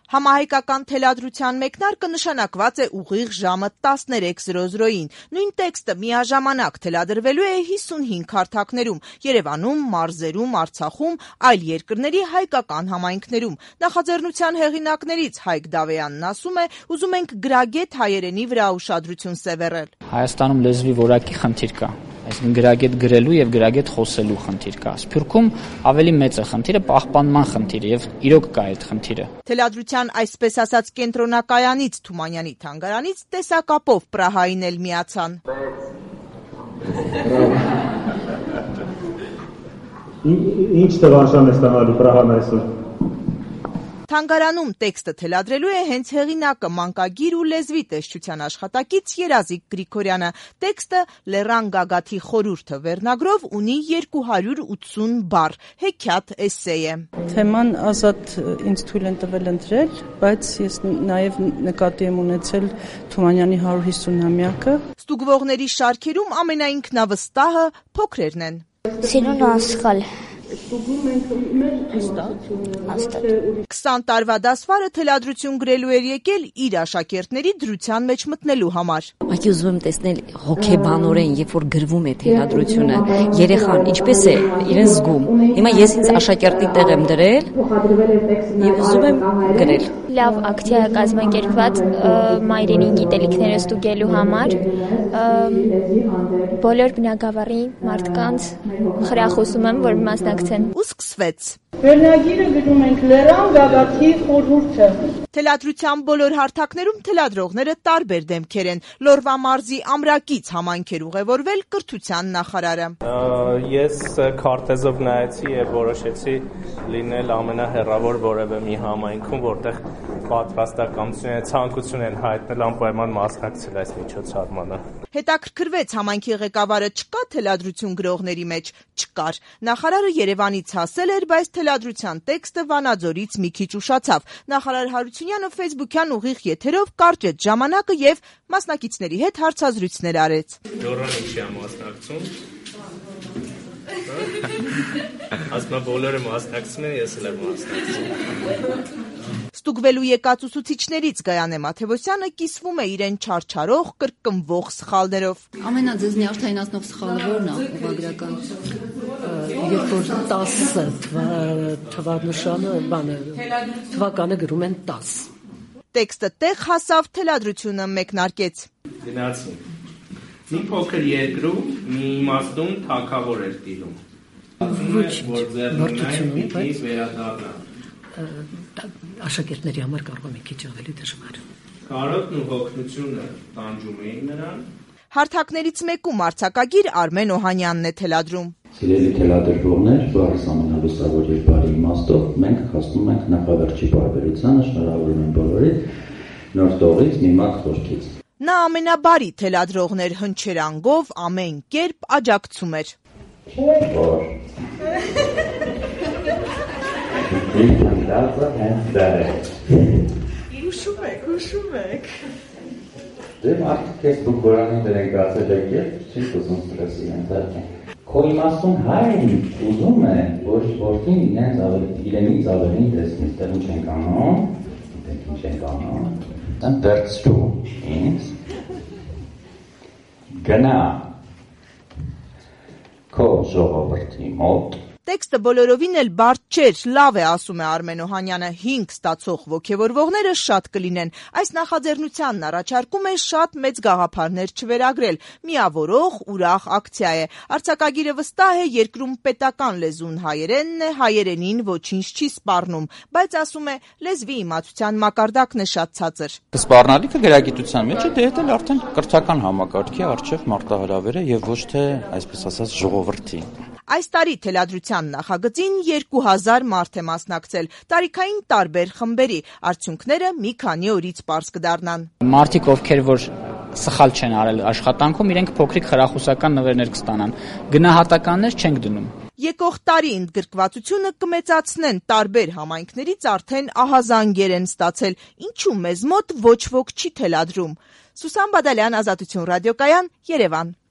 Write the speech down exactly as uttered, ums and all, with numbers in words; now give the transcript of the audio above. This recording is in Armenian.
Համահայկական թելադրության մեկնարկը նշանակված է ուղիղ ժամը տասներեք զրոզրոյին։ Նույն տեքստը միաժամանակ թելադրվելու է հիսունհինգ հարթակներում՝ Երևանում, մարզերում, Արցախում, այլ երկրների հայկական համայնքներում։ Նախաձեռնության հեղինակներից Հայկ Դավեյանն ասում է՝ ուզում ենք գրագետ հայերենի վրա ուշադրություն սևեռել։ Հայաստանում լեզվի որակի խնդիր կա։ Այսինքն գրագետ գրելու եւ գրագետ խոսելու խնդիր կա։ Սփյուռքում ավելի մեծ է խնդիրը, պահպանման խնդիրը եւ իրոք կա այդ խնդիրը։ Թելադրության այսպես ասած կենտրոնակայանից Թումանյանի թանգարանից տեսակապով Պրահային էլ միացան։ Ինչ տվանշան է ստանալու Պրահան այսօր։ Թանգարանում տեքստը թելադրելու է հենց հեղինակը մանկագիր ու լեզվի տեսչության աշխատակից Երազիկ Գրիգորյանը։ Տեքստը Լեռան Գագաթի խորհուրդը վերնագրով ունի երկու հարյուր ութսուն բառ, հեքիաթ էսսեյ է։ Թեման ազատ ինձ թույլ են տվել ընտրել, բայց ես նաև նկատի եմ ունեցել Թումանյանի հարյուր հիսունամյակը։ Ստուգվողների շարքերում ամենաինքնավստահը փոքրերն են։ Սիրուն անսխալ։ Քսան տարվա դասվարը թելադրություն գրելու էր եկել իր աշակերտների դրության մեջ մտնելու համար։ Ակի ուզում եմ տեսնել հոգեբանորեն, երբ որ գրվում է թելադրությունը, երեխան ինչպես է իրեն զգում։ Հիմա ես ինձ աշակերտի տեղ եմ դրել եւ ուզում եմ գրել։ Լավ ակցիա է կազմակերպված մայրենի գիտելիքները ստուգելու համար։ Բոլոր բնակավարի մարդկանց խրախուսում եմ, որ մասնակցեն։ Ու սկսվեց։ Վերնագիրը գրում ենք Լեռան Գագաթի խորհուրդը։ Թելադրության բոլոր հարթակներում թելադրողները տարբեր դեմքեր են։ Լորվա մարզի ամրակից համայնք էր ուղևորվել կրթության նախարարը։ Ես քարտեզով նայեցի եւ որոշեցի լինել ամենահեռավոր որևէ մի համայնքում, որտեղ պատրաստակամություն են, ցանկություն են հայտնել անպայման մասնակցել այս միջոցառմանը։ Հետաքրքրվեց համայնքի ղեկավարը չկա թելադրություն գրողների մեջ, չկար։ Նախարարը Երևանից հասել էր, բայց թելադրության տեքստը Վանաձորից մի քիչ ուշացավ։ Նախարար Հարությունյանը ֆեյսբուքյան ուղիղ եթերով կարճեց ժամանակը եւ մասնակիցների հետ հարցազրույցներ արեց։ Դորան ինչի է մասնակցում։ Ասма բոլորը մասնակցում են, ես էլ եմ մասնակցում։ Ստուգվելու եկած ուսուցիչներից Գայանե Մաթևոսյանը կիսվում է իրեն չարչարող, կրկնվող սխալներով։ Ամենաձեզնյարդայնացնող սխալը որն է ուղղագրական։ Երբ որ տասը թվանշանը, բանը, թվականը գրում են տաս։ Տեքստը տեղ հասավ, թելադրությունը մեկնարկեց։ Գնացին։ Մի փոքր երկրում մի իմաստուն թագավոր էր տիրում։ Ոչ, որտությունի, բայց վերադառնա։ Աշակերտների համար կարող է մի քիչ ավելի դժվար։ Կարոտն ու հոգնությունը տանջում էին նրան։ Հարթակներից մեկում արձակագիր Արմեն Օհանյանն է թելադրում։ Սիրելի թելադրողներ, բառս ամենալուսավոր եւ բարի իմաստով մենք հասնում ենք նախավերջի բարբերությանը, շնորհավորում եմ բոլորիդ նոր տողից մի մատ խոսքից։ Նա ամենաբարի թելադրողն էր, հնչերանգով ամեն կերպ աջակցում էր։ Հուշում եք, հուշում եք։ Դե մարդիկ ես դուք որանի դրենք գացել եք և չիք ուզում ստրեսի ենթարկեն։ Քո իմաստուն հայն ուզում է, որ որդին իրենից ավելին տեսնի, դեր ինչ ենք անում, դենք ինչ ենք անում, դեն վերցրու ինձ, գնա քո ժողովրդի մոտ։ Տեքստը բոլորովին էլ բարդ չէր, լավ է, ասում է Արմեն Օհանյանը, հինգ ստացող ոգևորվողները շատ կլինեն։ Այս նախաձեռնությանն առաջարկում է շատ մեծ գաղափարներ չվերագրել, միավորող, ուրախ ակցիա է։ Արձակագիրը վստահ է, երկրում պետական լեզուն հայերենն է, հայերենին ոչինչ չի սպառնում, բայց ասում է, լեզվի իմացության մակարդակն է շատ ցածր։ Սպառնալիքը գրագիտության մեջ է, դե հետ էլ արդեն կրթական համակարգի առջև մարտահրավեր է եւ ոչ թե, այսպես ասած, ժողովրդի։ Այս տարի թելադրության նախագծին երկու հազար մարդ է մասնակցել, տարիքային տարբեր խմբերի, արդյունքները մի քանի օրից պարզ կդառնան։ Մարդիկ, ովքեր որ սխալ չեն արել աշխատանքում, իրենք փոքրիկ խրախուսական նվերներ կստանան։ Գնահատականներ չենք դնում։ Եկող տարի ընդգրկվածությունը կմեծացնեն, տարբեր համայնքներից արդեն ահազանգեր են ստացել, ինչու մեզ մոտ ոչ ոք չի թելադրում։ Սուսան Բադալյան, Ազատություն ռադիոկայան, Երևան։